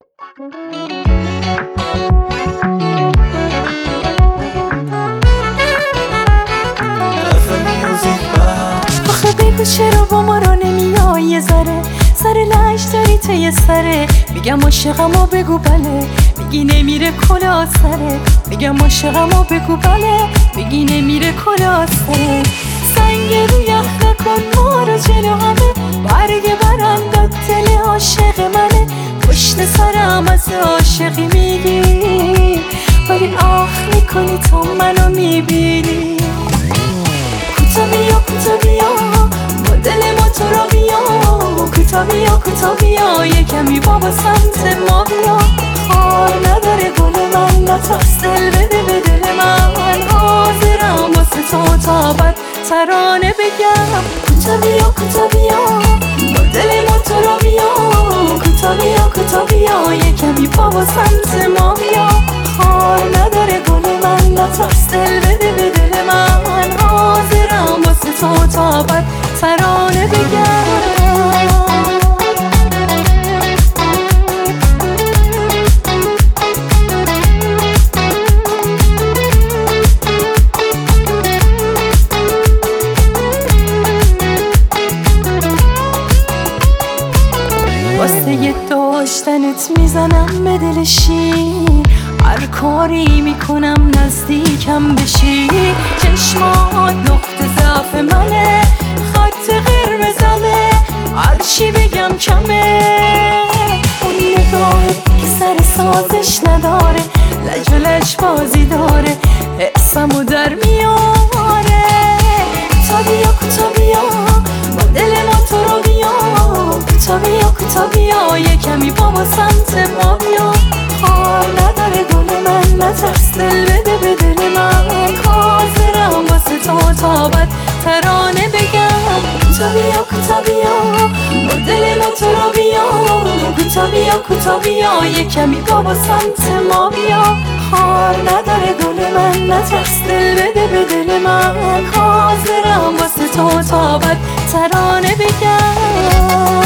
آخه بگو چرا با ما را نمیای یه ذره، سر لش داری تو یه سره. میگم عاشقمو بگو بله، میگی نمیره کلا سره. میگم عاشقمو بگو بله، میگی نمیره کلا سره. سنگ رو یخ نکن ما رو جلو همه، برگ برندات دل عاشق منه. پشت سرم از عاشقی میگی، ولی آخ میکنی تو منو میبینی. کوتا بیا با دل ما تو را بیا. کوتا بیا یه کمی بابا سمت ما بیا. خار نداره گل من، نترس دل بده به دل من. حاضرم واسه تو تا بد ترانه بگم. کوتا بیا با دل ما تو را بیا. کوتا بیا یه کمی بابا سمت ما بیا. خار نداره گل من، نترس دل بده به دل من. حاضرم واسه تو تا بد ترانه بگم. واسه یه داشتنت میزنم به دل شیر، هر کاری میکنم نزدیکم بشی. چشمات نقطه ضعف منه، خط قرمزمه، هر چی بگم کمه. اون نگاهت که سر سازش نداره، لج و لج بازی داره، حسمو در میاره. کوتا بیا با دل ما تو رو بیا. کوتا بیا یه کمی بابا سمت ما بیا. خار نداره گل من، نترس دل بده به دل من. حاضرم واسه تو تا بد ترانه بگم. کوتا بیا با دل ما تو رو بیا. کوتا بیا یه کمی بابا سمت ما بیا. خار نداره گل من، نترس دل بده به دل من. حاضرم واسه تو تا بد ترانه بگم.